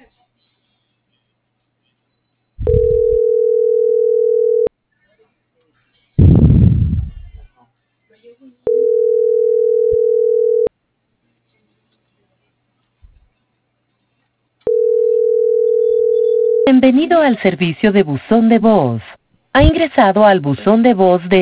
Bienvenido al servicio de buzón de voz. Ha ingresado al buzón de voz de